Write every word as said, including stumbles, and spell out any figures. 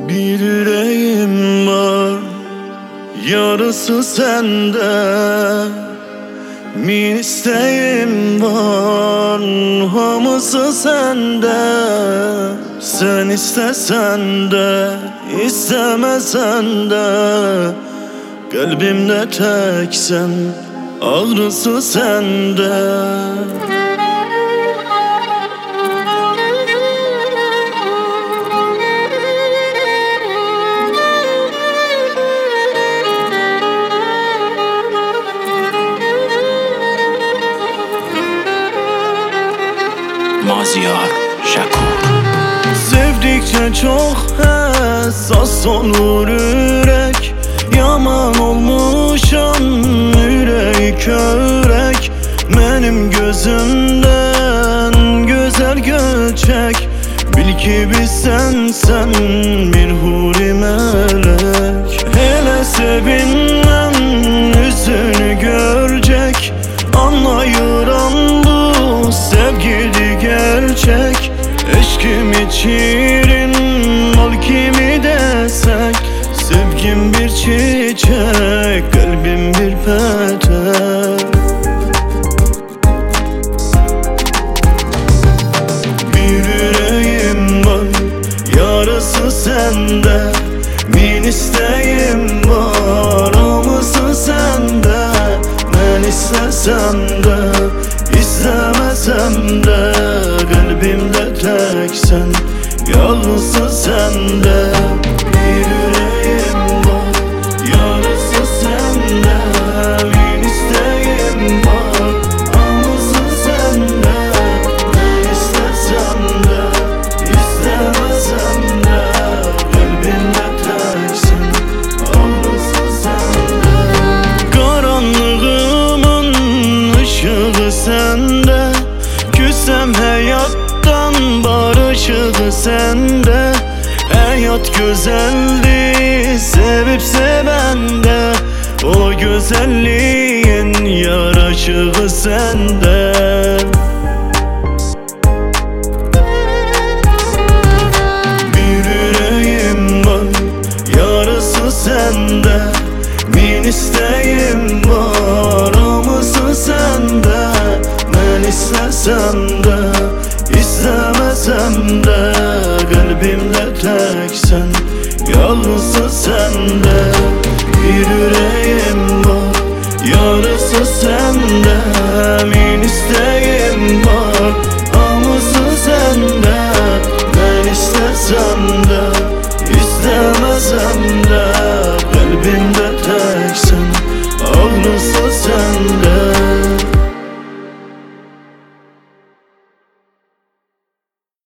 Bir yüreğim var, yarısı sende. Bir isteğim var, hamısı sende. Sen istesen de, istemesen de, kalbimde tek sen, ağrısı sende. Maziyar Şakur. Sevdikçe çok hassas olur yürek. Yaman olmuşam yüreği körek. Benim gözümden güzel göçek. Bil ki biz sensen bir huri melek. Hele sevinmem yüzünü görecek. Anlayıram bu sevgili gerçek. Eşkim içirin mal kimi desek. Sevgim bir çiçek, kalbim bir petek. Bir yüreğim var, yarısı sende. Bir isteğim var, hamısı sende. Ben istesem de, istemesem de, kalbimde tek sen, yalnızsın sende. Bir yüreğim var, yarısı sende. Bir isteğim var, hamısı sende. Ben istesem de, istemesem de, kalbimde tek sen, yalnızsın sende. Karanlığımın ışığı sende. Küsem hayattan barışığı sende. Hayat güzeldi, sevip sevende. O güzelliğin yaraşığı sende. Bir yüreğim var, yarısı sende. Bir isteğim var, hamısı sende. Ben istesem de, istemesem de, kalbimde tek sen, yalnızsın sende. Bir yüreğim var, yarısı sende. Bir isteğim var, hamısı sende. Ben istesem de,